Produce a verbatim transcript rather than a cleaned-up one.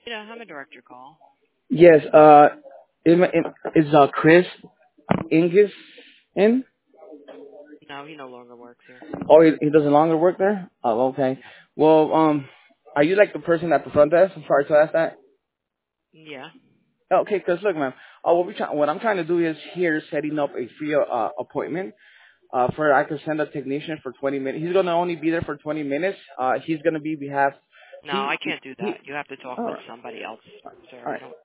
Yeah, I'm a director call. Yes. Uh, is, is uh Chris Ingis in? No, he no longer works here. Oh, he, he doesn't longer work there. Oh, okay. Well, um, are you like the person at the front desk? I'm sorry to ask that. Yeah. Okay, 'cause look, man, uh, what we try, what I'm trying to do is here setting up a free uh, appointment. Uh, for I can send a technician for twenty minutes. He's gonna only be there for twenty minutes. Uh, he's gonna be behalf. No, He I he can't do he. that. You have to talk All with right, somebody else, all sir. I right. don't